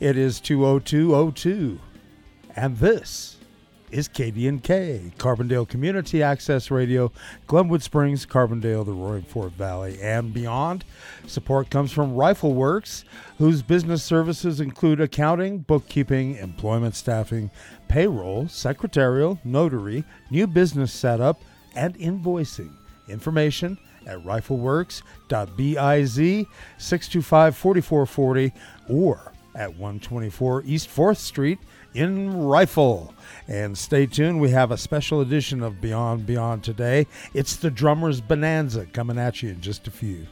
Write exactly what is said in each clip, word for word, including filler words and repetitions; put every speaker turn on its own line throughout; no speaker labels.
It is two oh two oh two, and this is K D N K, Carbondale Community Access Radio, Glenwood Springs, Carbondale, the Roaring Fork Valley, and beyond. Support comes from Rifle Works, whose business services include accounting, bookkeeping, employment staffing, payroll, secretarial, notary, new business setup, and invoicing. Information at rifleworks dot biz, six two five, four four four zero, or at one twenty-four East fourth Street in Rifle. And stay tuned, we have a special edition of Beyond Beyond today. It's the Drummer's Bonanza coming at you in just a few.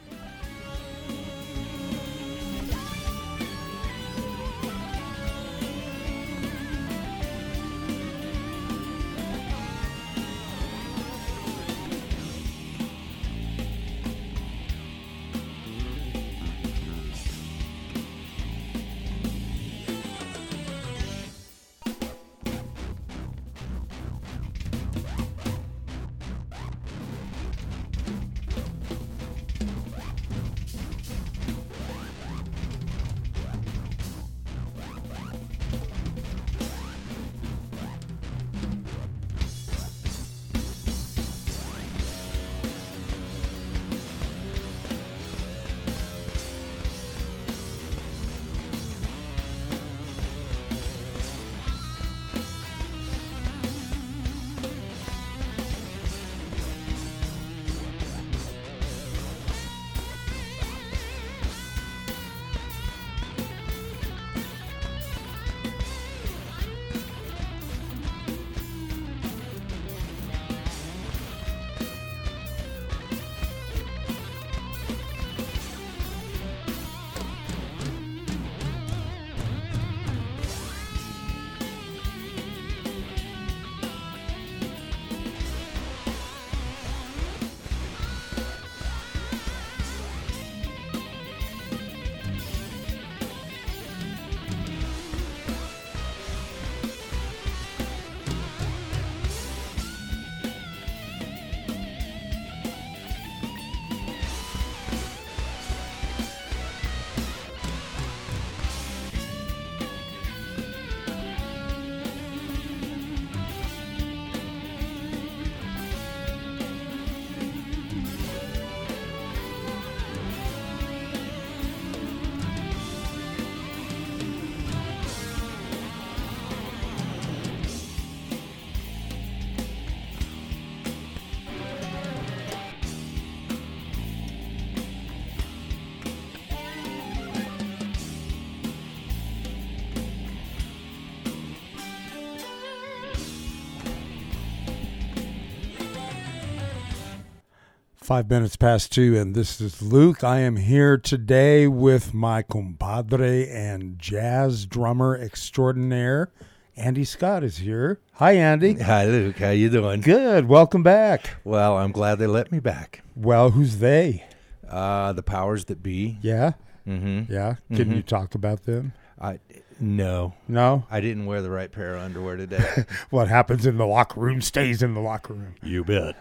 Five minutes past two, and this is Luke. I am here today with my compadre and jazz drummer extraordinaire, Andy Scott is here. Hi, Andy.
Hi, Luke. How you doing?
Good. Welcome back.
Well, I'm glad they let me back.
Well, who's they?
Uh, the powers that be.
Yeah?
Mm-hmm.
Yeah? Can
mm-hmm.
you talk about them?
I no.
No?
I didn't wear the right pair of underwear today.
What happens in the locker room stays in the locker room.
You bet.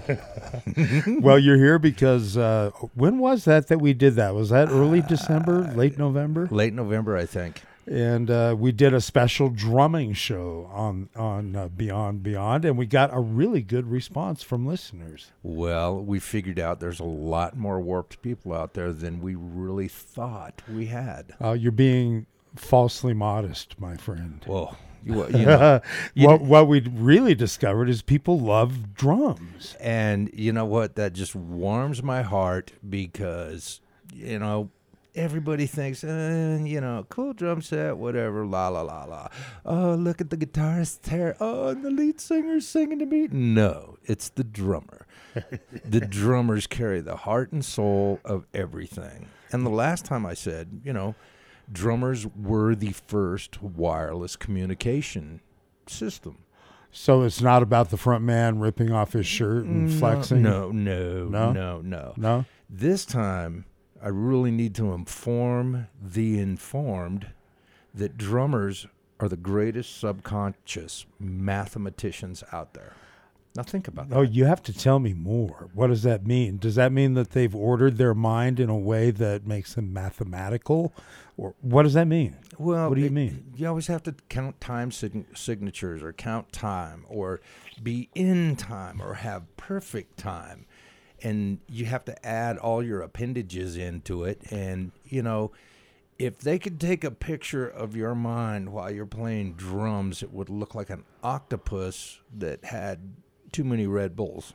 Well, you're here because uh, when was that that we did that? Was that early December,
uh,
late November?
Late November, I think.
And uh, we did a special drumming show on on uh, Beyond Beyond, and we got a really good response from listeners.
Well, we figured out there's a lot more warped people out there than we really thought we had.
Uh, you're being falsely modest, my friend.
Well, you, you know, you
what, what we really discovered is people love drums.
And you know what? That just warms my heart because, you know, everybody thinks, uh, you know, cool drum set, whatever, la, la, la, la. Oh, look at the guitarist there. Oh, and the lead singer's singing to me. No, it's the drummer. The drummers carry the heart and soul of everything. And the last time I said, you know, drummers were the first wireless communication system.
So it's not about the front man ripping off his shirt and
no,
flexing?
No, no,
no,
no, no.
No?
This time, I really need to inform the informed that drummers are the greatest subconscious mathematicians out there. Now think about that.
Oh, you have to tell me more. What does that mean? Does that mean that they've ordered their mind in a way that makes them mathematical? Or what does that mean?
Well,
what do you
it-
mean?
You always have to count time sign- signatures or count time or be in time or have perfect time. And you have to add all your appendages into it. And, you know, if they could take a picture of your mind while you're playing drums, it would look like an octopus that had too many Red Bulls.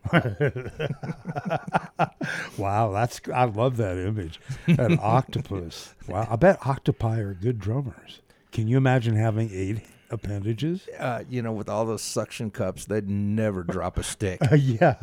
Wow, that's I love that image. An octopus. Wow, I bet octopi are good drummers. Can you imagine having eight appendages?
Uh, you know, with all those suction cups, they'd never drop a stick.
Uh, yeah.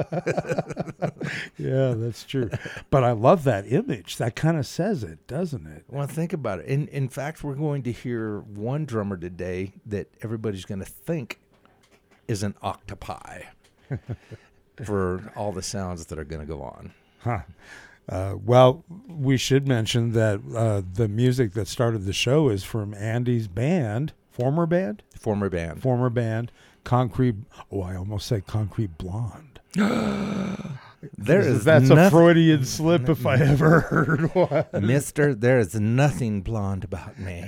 Yeah, that's true. But I love that image. That kind of says it, doesn't it?
Well, think about it. In in fact, we're going to hear one drummer today that everybody's going to think is an octopi for all the sounds that are going to go on.
Huh. Uh, well, we should mention that uh, the music that started the show is from Andy's band, former band,
Former band.
former band, Concrete. Oh, I almost said Concrete Blonde.
There is
That's a
noth-
Freudian slip if I ever heard one.
Mister, there is nothing blonde about me.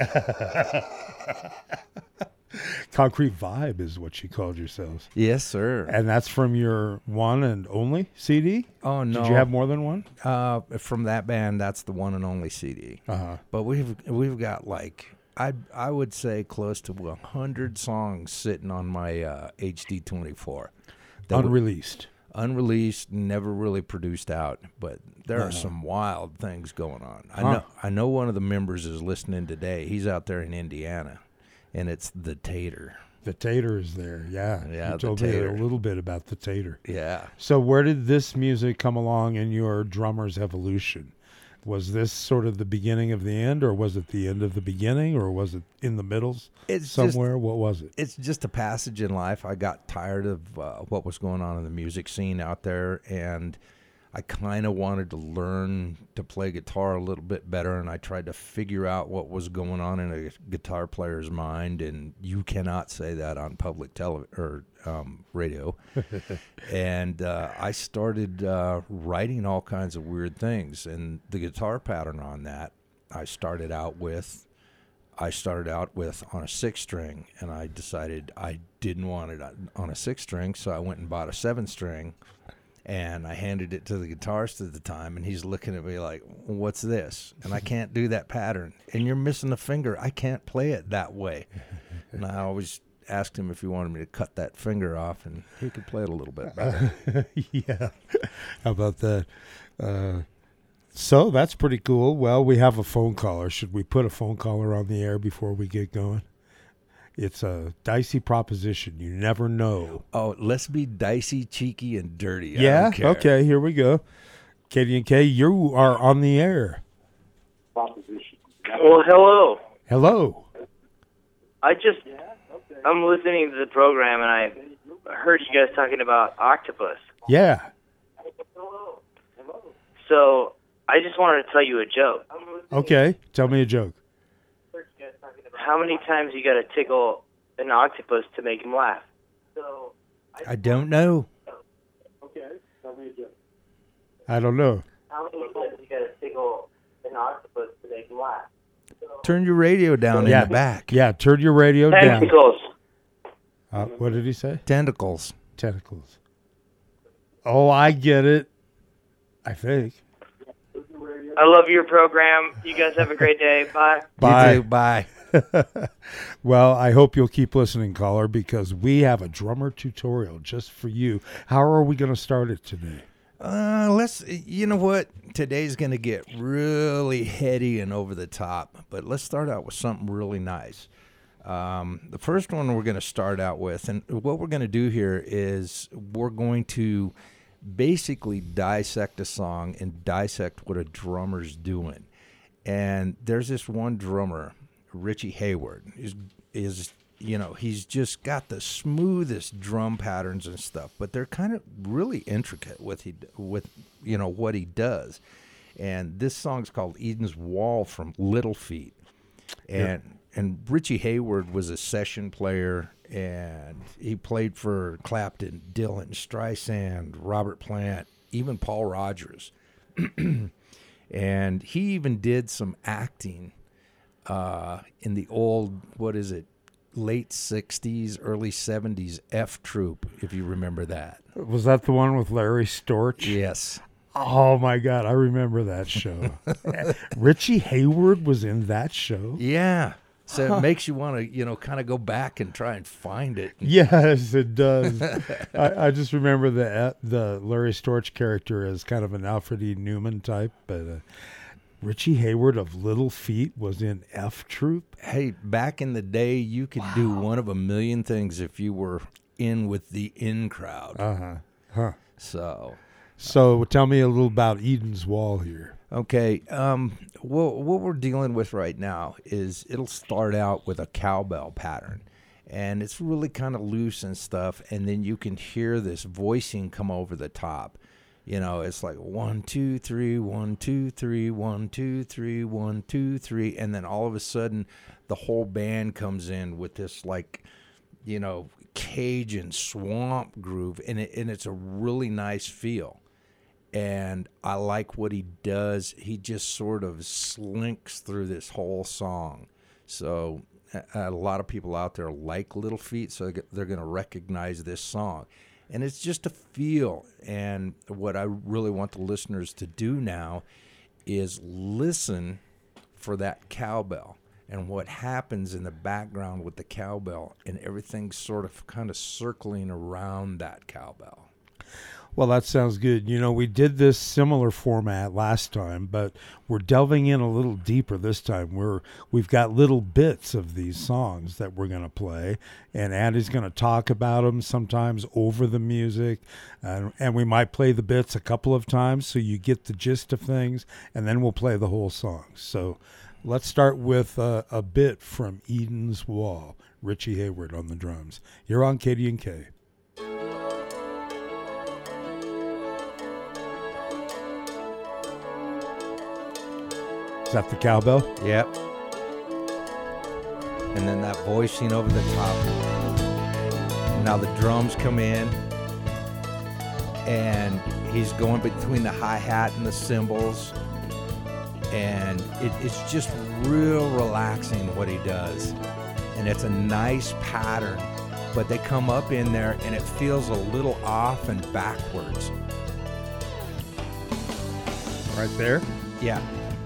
Concrete Vibe is what you called yourselves.
Yes, sir.
And that's from your one and only C D?
Oh, no.
Did you have more than one?
Uh, from that band, that's the one and only C D.
Uh-huh.
But we've we've got like I I would say close to a hundred songs sitting on my uh, H D twenty-four. that were
Unreleased.
unreleased, never really produced out. But there
Uh-huh.
are some wild things going on. I
Huh.
know I know one of the members is listening today. He's out there in Indiana, and it's the Tater.
The Tater is there, yeah.
Yeah,
You
the
told me
Tater.
a little bit about the Tater.
Yeah.
So where did this music come along in your drummer's evolution? Was this sort of the beginning of the end, or was it the end of the beginning, or was it in the middles
It's just
somewhere? What was it?
it's just a passage in life. I got tired of uh, what was going on in the music scene out there, and I kind of wanted to learn to play guitar a little bit better, and I tried to figure out what was going on in a guitar player's mind, and you cannot say that on public television or um, radio. And uh, I started uh, writing all kinds of weird things, and the guitar pattern on that, I started out with I started out with on a six string, and I decided I didn't want it on a six string, so I went and bought a seven string, and I handed it to the guitarist at the time, and he's looking at me like, "What's this?" And I can't do that pattern, and you're missing a finger. I can't play it that way. And I always asked him if he wanted me to cut that finger off, and he could play it a little bit better.
Yeah. How about that? Uh, so that's pretty cool. Well, we have a phone caller. Should we put a phone caller on the air before we get going? It's a dicey proposition. You never know.
Oh, let's be dicey, cheeky, and dirty. I
Yeah?
don't care.
Okay, here we go. Katie and Kay, you are on the air.
Well, hello.
Hello.
I just, I'm listening to the program, and I heard you guys talking about octopus.
Yeah.
So I just wanted to tell you a joke.
Okay. Tell me a joke.
How many times you got to tickle an octopus to make him laugh?
I don't know.
I don't know.
How many times you got to tickle an octopus to make him laugh?
Turn your radio down
Yeah.
in the back.
Yeah, turn your radio down.
Tentacles.
Uh, what did he say?
Tentacles.
Tentacles. Oh, I get it. I think.
I love your program. You guys have a great day. Bye.
Bye.
You too. Bye.
Well, I hope you'll keep listening, caller, because we have a drummer tutorial just for you. How are we going to start it today?
Uh, let's. You know what? Today's going to get really heady and over the top, but let's start out with something really nice. Um, the first one we're going to start out with, and what we're going to do here is we're going to basically dissect a song and dissect what a drummer's doing. And there's this one drummer, Richie Hayward, is is you know he's just got the smoothest drum patterns and stuff, but they're kind of really intricate with he with you know what he does. And this song's called Eden's Wall from Little Feat, and. Yeah. And Richie Hayward was a session player And he played for Clapton, Dylan, Streisand, Robert Plant, even Paul Rogers. And he even did some acting uh, in the old, what is it, late sixties, early seventies F Troop, if you remember that.
Was that the one with Larry Storch?
Yes.
Oh, my God. I remember that show. Richie Hayward was in that show?
Yeah. So
Huh.
it makes you want to, you know, kind of go back and try and find it.
Yes, it does. I, I just remember the the Larry Storch character as kind of an Alfred E. Newman type, but uh, Richie Hayward of Little Feat was in F Troop.
Hey, back in the day, you could
Wow.
do one of a million things if you were in with the in crowd.
Uh-huh. Huh.
So,
So tell me a little about Eden's Wall here.
okay, um, what, what we're dealing with right now is it'll start out with a cowbell pattern. And it's really kind of loose and stuff, and then you can hear this voicing come over the top. You know, it's like one, two, three, one, two, three, one, two, three, one, two, three, and then all of a sudden, the whole band comes in with this like, you know, Cajun swamp groove, and it, and it's a really nice feel. And I like what he does. He just sort of slinks through this whole song. So a, a lot of people out there like Little Feat, so they're going to recognize this song. And it's just a feel. And what I really want the listeners to do now is listen for that cowbell and what happens in the background with the cowbell, and everything's sort of kind of circling around that cowbell.
Well, that sounds good. You know, we did this similar format last time, but we're delving in a little deeper this time. We're we've got little bits of these songs that we're going to play, and Andy's going to talk about them sometimes over the music, uh, and we might play the bits a couple of times so you get the gist of things, and then we'll play the whole song. So let's start with uh, a bit from Eden's Wall. Richie Hayward on the drums. You're on K D and K. Is that the cowbell?
Yep. And then that voicing over the top. Now the drums come in, and he's going between the hi-hat and the cymbals, and it, it's just real relaxing what he does. And it's a nice pattern, but they come up in there, and it feels a little off and backwards.
Right there?
Yeah.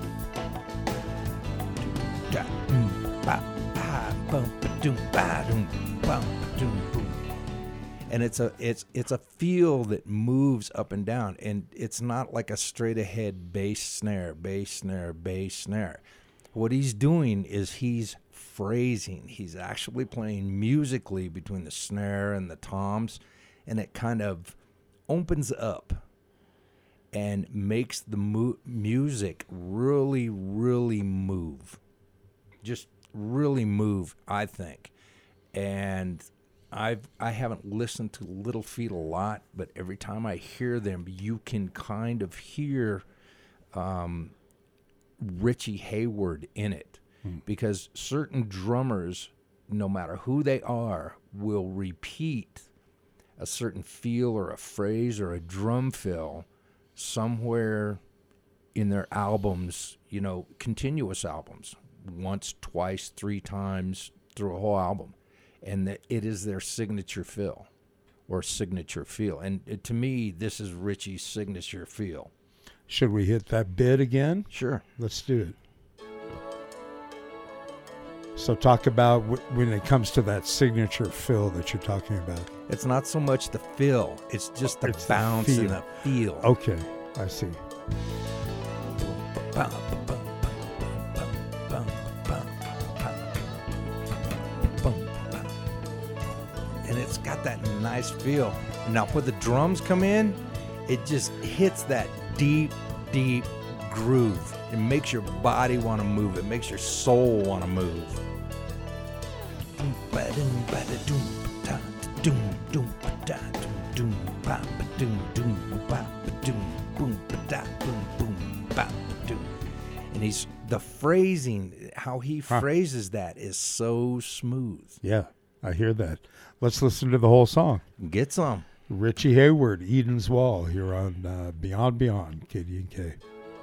And it's a it's it's a feel that moves up and down, and it's not like a straight ahead bass snare, bass snare, bass snare. What he's doing is he's phrasing. He's actually playing musically between the snare and the toms, and it kind of opens up and makes the mu- music really, really move. Just really move, I think. And I've I haven't listened to Little Feat a lot, but every time I hear them, you can kind of hear um, Richie Hayward in it, hmm. because certain drummers, no matter who they are, will repeat a certain feel or a phrase or a drum fill somewhere in their albums, you know, continuous albums, once, twice, three times through a whole album. And that it is their signature fill or signature feel. And it, to me, this is Richie's signature feel.
Should we hit that bit again?
Sure.
Let's do it. So talk about w- when it comes to that signature fill that you're talking about.
It's not so much the fill. It's just the
it's
bounce
the
and the feel.
Okay, I see.
And it's got that nice feel. Now, when the drums come in, it just hits that deep, deep groove. It makes your body want to move. It makes your soul want to move. And he's the phrasing, how he
huh.
phrases that is so smooth.
Yeah. I hear that. Let's listen to the whole song.
Get some.
Richie Hayward, Eden's Wall, here on uh, Beyond Beyond, K D N K.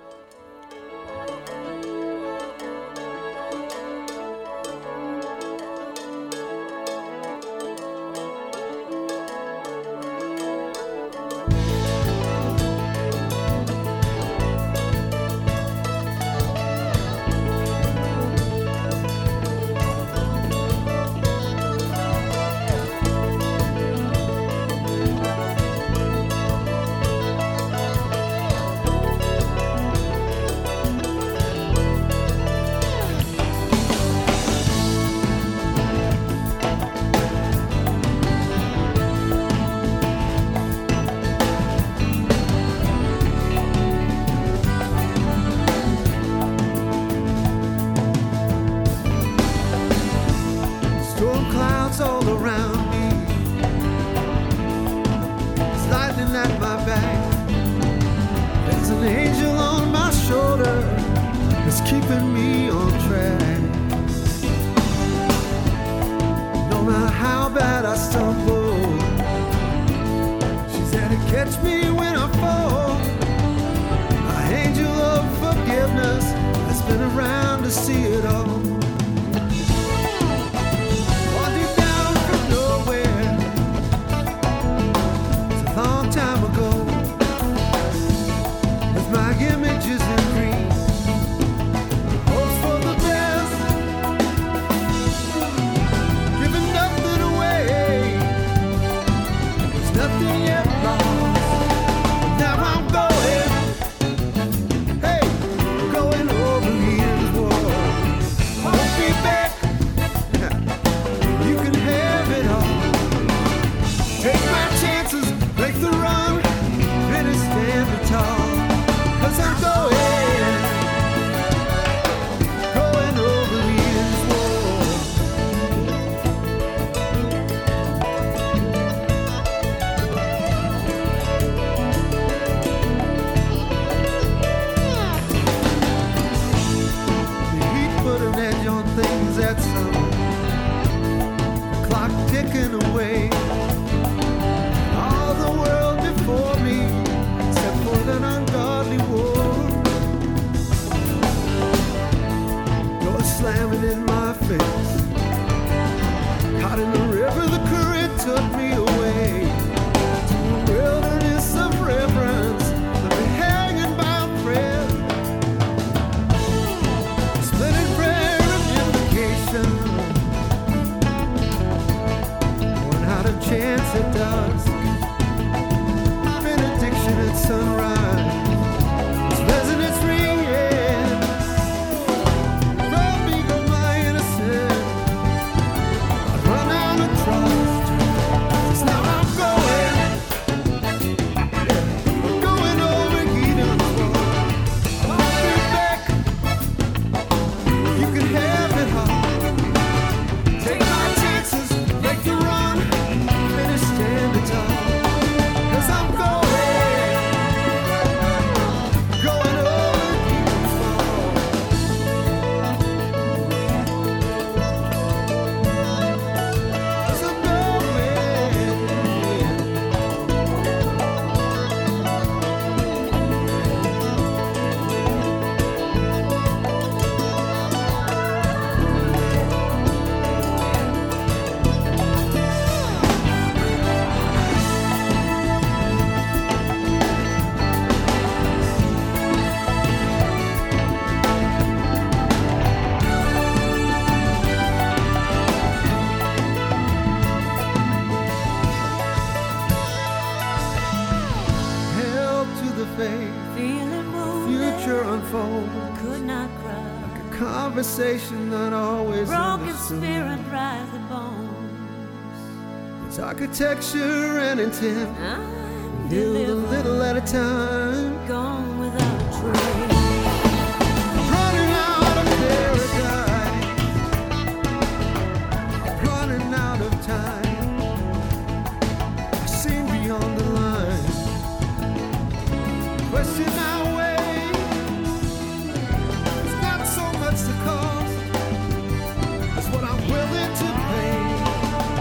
Conversation not always broken spirit dries the bones. It's architecture and intent. Build a little at a time. Gone without a trace. Running out of paradise. Running out of time. I've seen beyond the line. Question our way. The cost is what I'm willing to pay.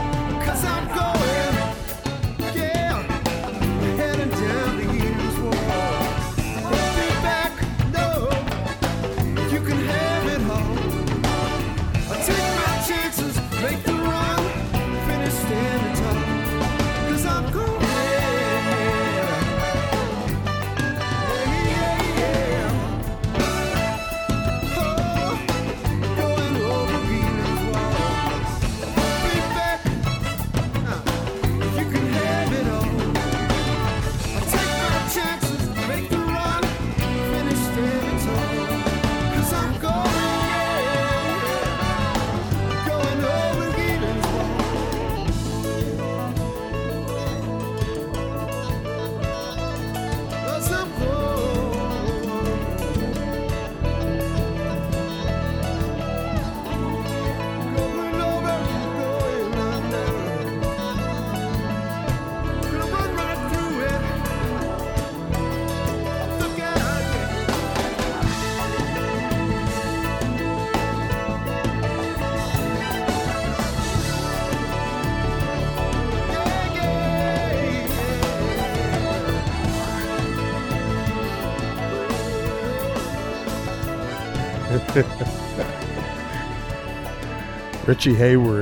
Richie Hayward.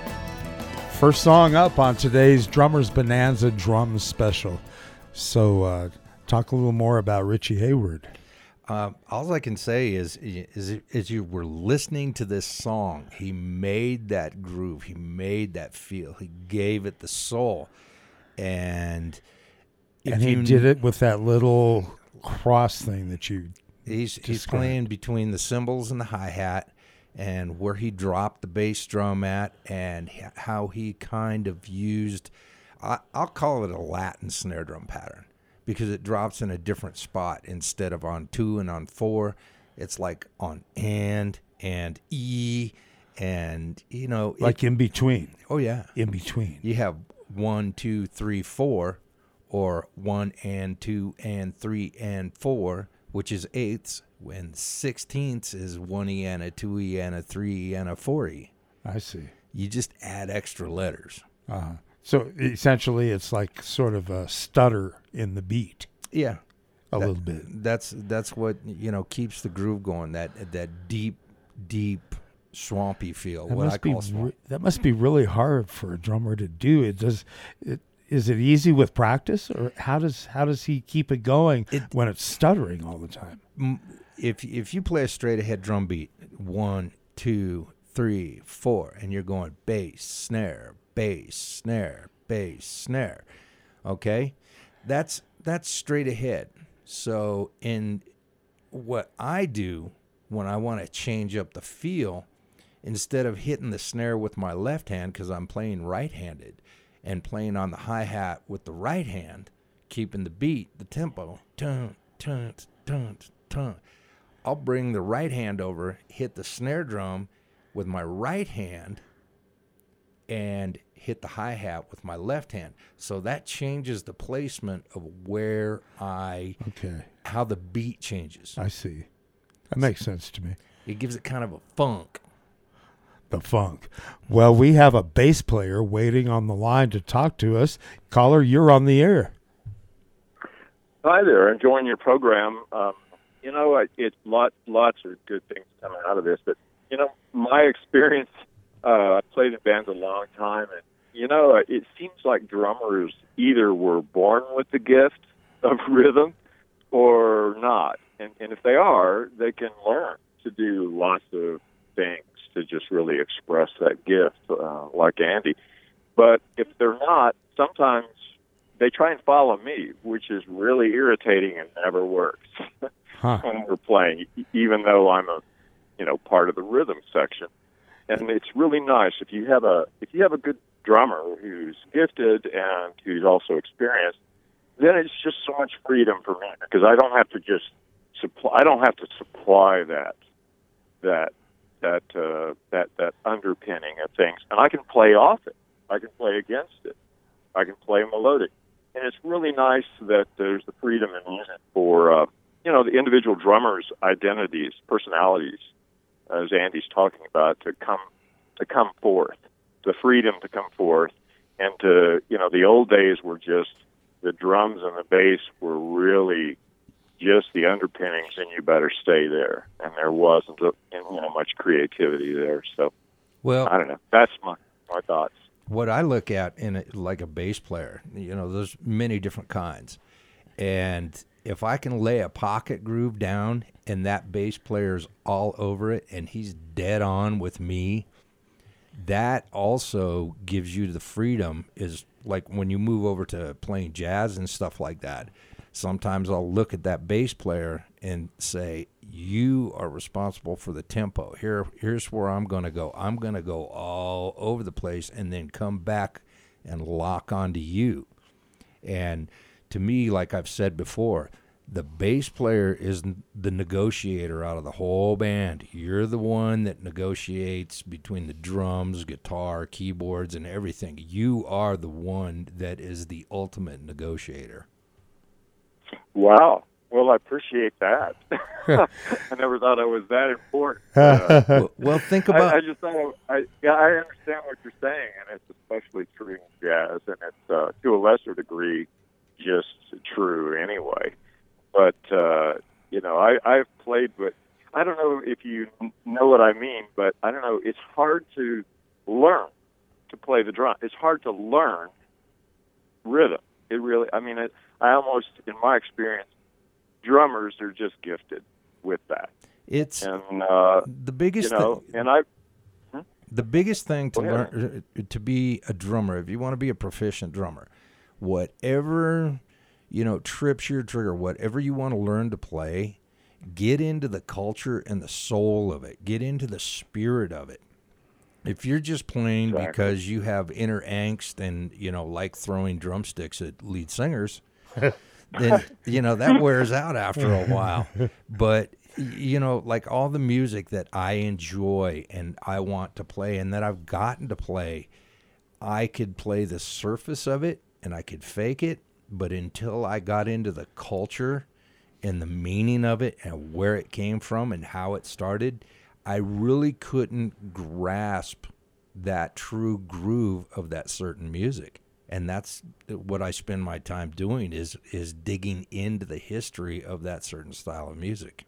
First song up on today's Drummers Bonanza Drum Special. So uh, talk a little more about Richie Hayward.
Uh, all I can say is, is, as you were listening to this song, he made that groove. He made that feel. He gave it the soul. And if
and he
you,
did it with that little cross thing that you
He's
described.
He's playing between the cymbals and the hi-hat, and where he dropped the bass drum at, and how he kind of used, I, I'll call it a Latin snare drum pattern, because it drops in a different spot. Instead of on two and on four, it's like on and and E, and, you know.
Like
it,
in between.
Oh, yeah.
In between.
You have one, two, three, four, or one and two and three and four, which is eighths, when sixteenths is one E and a two E and a three E and a four E.
I see.
You just add extra letters.
Uh-huh. So essentially it's like sort of a stutter in the beat.
Yeah.
A
that,
little bit.
That's that's what, you know, keeps the groove going, that that deep, deep, swampy feel,
That
what I
must be
call swamp.
re- that must be really hard for a drummer to do. It does it is it easy with practice, or how does how does he keep it going
It-
when it's stuttering all the time?
M- If, if you play a straight ahead drum beat, one, two, three, four, and you're going bass, snare, bass, snare, bass, snare, okay? That's that's straight ahead. So in what I do when I want to change up the feel, instead of hitting the snare with my left hand, because I'm playing right-handed, and playing on the hi-hat with the right hand, keeping the beat, the tempo, tun, tun, tun, tun, I'll bring the right hand over, hit the snare drum with my right hand, and hit the hi-hat with my left hand. So that changes the placement of where I,
Okay.
how the beat changes.
I see. That makes sense to me.
It gives it kind of a funk.
The funk. Well, we have a bass player waiting on the line to talk to us. Caller, you're on the air.
Hi there, enjoying your program. Um, you know, it, it's lots, lots of good things coming out of this. But you know, my experience. Uh, I played in bands a long time, and you know, it seems like drummers either were born with the gift of rhythm or not. And, and if they are, they can learn to do lots of things to just really express that gift, uh, like Andy. But if they're not, sometimes they try and follow me, which is really irritating and never works
Huh.
when we're playing, even though I'm a, you know, part of the rhythm section. And it's really nice if you have a if you have a good drummer who's gifted and who's also experienced, then it's just so much freedom for me, because I don't have to just supply I don't have to supply that that that uh, that that underpinning of things, and I can play off it. I can play against it. I can play melodic, and it's really nice that there's the freedom in music for uh, you know, the individual drummers' identities, personalities, as Andy's talking about, to come to come forth, the freedom to come forth, and to, you know, the old days were just the drums and the bass were really just the underpinnings, and you better stay there. And there wasn't, a, you know, much creativity there. So,
Well,
I don't know. That's my my thoughts.
what I look at in a, like a bass player, you know, there's many different kinds. And if I can lay a pocket groove down and that bass player's all over it and he's dead on with me, that also gives you the freedom. Is like when you move over to playing jazz and stuff like that, sometimes I'll look at that bass player and say, you are responsible for the tempo. Here, here's where I'm going to go. I'm going to go all over the place and then come back and lock onto you. And to me, like I've said before, the bass player is the negotiator out of the whole band. You're the one that negotiates between the drums, guitar, keyboards, and everything. You are the one that is the ultimate negotiator.
Wow. Well, I appreciate that. I never thought I was that important. Uh,
well, well, think about...
I, I just thought, I, yeah, I understand what you're saying, and it's especially true in jazz, and it's, uh, to a lesser degree, just true anyway. But, uh, you know, I, I've played with, I don't know, if you know what I mean, but I don't know. It's hard to learn to play the drum. It's hard to learn rhythm. It really, I mean, it, I almost, in my experience, drummers are just gifted with that.
It's
and uh,
the biggest,
you know,
thing,
and I.
Hmm? The biggest thing to
Go ahead.
learn to be a drummer, if you want to be a proficient drummer, whatever you know trips your trigger, whatever you want to learn to play, get into the culture and the soul of it. Get into the spirit of it. If you're just playing
Exactly.
because you have inner angst and, you know, like throwing drumsticks at lead singers, then, you know, that wears out after a while. But, you know, like all the music that I enjoy and I want to play and that I've gotten to play, I could play the surface of it and I could fake it. But until I got into the culture and the meaning of it and where it came from and how it started, I really couldn't grasp that true groove of that certain music. And that's what I spend my time doing is is digging into the history of that certain style of music.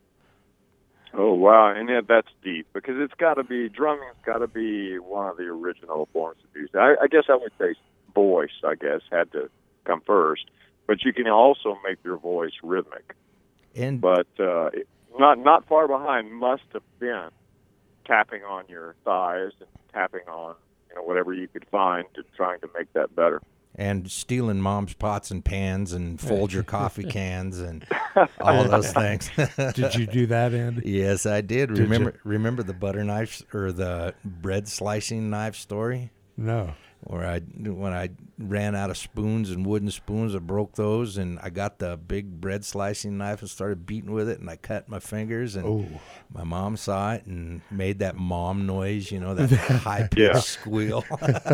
Oh, wow. And yeah, that's deep because it's got to be, drumming's got to be one of the original forms of music. I, I guess I would say voice, I guess, had to come first. But you can also make your voice rhythmic.
And
But uh, it, not not far behind must have been tapping on your thighs and tapping on, you know, whatever you could find to trying to make that better.
and stealing mom's pots and pans and Folger coffee cans and all those things.
Did you do that, Andy?
Yes, I did.
Did
remember
you?
remember the butter knife or the bread slicing knife story?
No.
Where I, when I ran out of spoons and wooden spoons, I broke those, and I got the big bread slicing knife and started beating with it, and I cut my fingers, and
Oh.
my mom saw it and made that mom noise, you know, that high-pitched
Yeah.
squeal.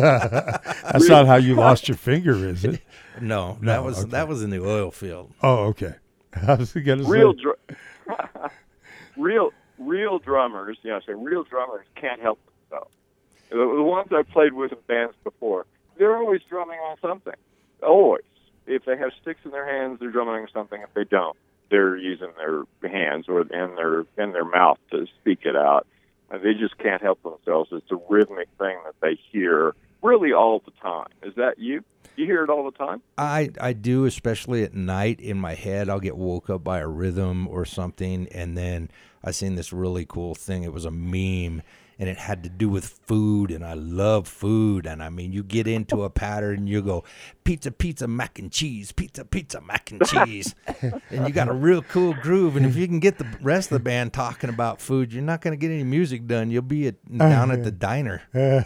That's not how you lost your finger, is it?
no,
No,
that was
okay.
that was in the oil field.
Oh, okay. I was gonna
Real,
say.
dr- real, real drummers, you know, say real drummers can't help themselves. The, the ones I played with in bands before, they're always drumming on something. Always. If they have sticks in their hands, they're drumming on something. If they don't, they're using their hands or and their and their mouth to speak it out. And they just can't help themselves. It's a rhythmic thing that they hear really all the time. Is that you? You hear it all the time?
I, I do, especially at night in my head. I'll get woke up by a rhythm or something, and then I seen this really cool thing. It was a meme, and it had to do with food, and I love food. And, I mean, you get into a pattern, and you go, pizza, pizza, mac and cheese, pizza, pizza, mac and cheese. And you got a real cool groove. And if you can get the rest of the band talking about food, you're not going to get any music done. You'll be at, down at the diner.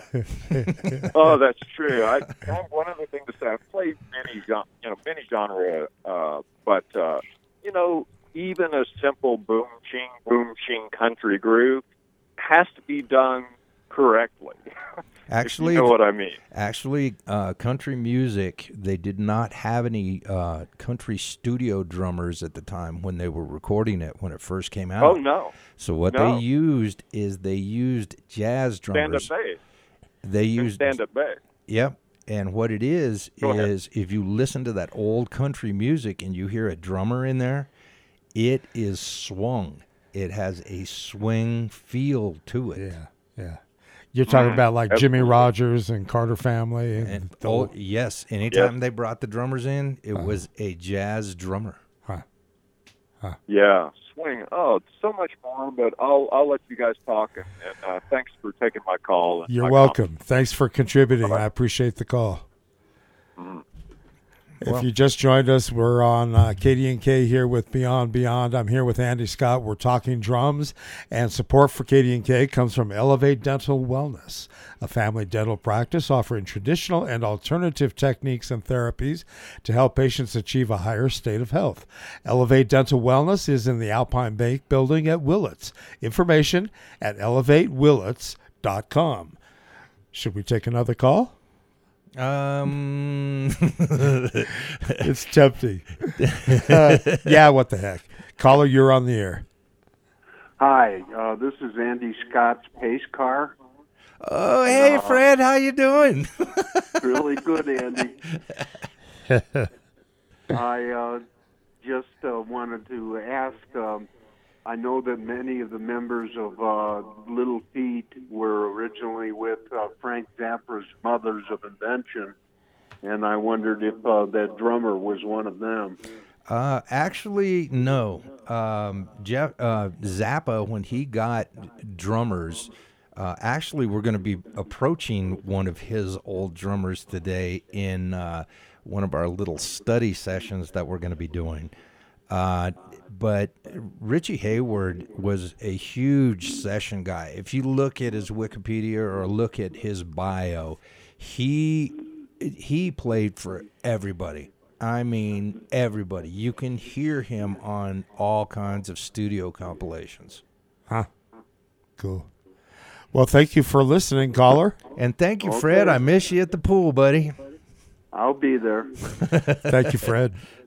Oh, that's true. I, I one other thing to say. I've played many, gen- you know, many genre, uh, but uh, you know, even a simple boom ching boom ching country groove has to be done correctly.
Actually,
if you know what I mean.
Actually, uh, country music, they did not have any uh, country studio drummers at the time when they were recording it when it first came out.
Oh no,
So what
No.
they used is they used jazz
stand up
drummers.
bass.
They used
Stand up bass.
Yep. And what it is
Go ahead.
is if you listen to that old country music and you hear a drummer in there, it is swung. It has a swing feel to it.
Yeah, yeah. You're talking about like Jimmy
Absolutely.
Rogers and Carter Family, and,
And
the-
oh yes, anytime they brought the drummers in, it was a jazz drummer.
huh.
Yeah, swing. Oh, so much more, but I'll I'll let you guys talk. And, and uh, thanks for taking my call. and
You're
my
welcome. Thanks for contributing. I appreciate the call. If
Well-
you just joined us, we're on uh, K D N K here with Beyond Beyond. I'm here with Andy Scott. We're talking drums, and support for K D N K comes from Elevate Dental Wellness, a family dental practice offering traditional and alternative techniques and therapies to help patients achieve a higher state of health. Elevate Dental Wellness is in the Alpine Bank building at Willits. Information at elevate willits dot com. Should we take another call?
Um,
It's tempting. Uh, yeah, what the heck. Caller, you're on the air.
Hi, uh, this is Andy Scott's pace car.
oh, hey, Fred, how you doing?
Really good, Andy. I uh, just uh, wanted to ask, um, I know that many of the members of uh, Little Feat were originally with uh, Frank Zappa's Mothers of Invention, and I wondered if uh, that drummer was one of them.
Uh, actually, no. Um, Jeff uh, Zappa, when he got drummers, uh, actually, we're going to be approaching one of his old drummers today in uh, one of our little study sessions that we're going to be doing. Uh, but Richie Hayward was a huge session guy. If you look at his Wikipedia or look at his bio, he he played for everybody. I mean, everybody. You can hear him on all kinds of studio compilations.
Huh. Cool. Well, thank you for listening, caller.
And thank you, Fred.
Okay.
I miss you at the pool, buddy.
I'll be there.
Thank you, Fred.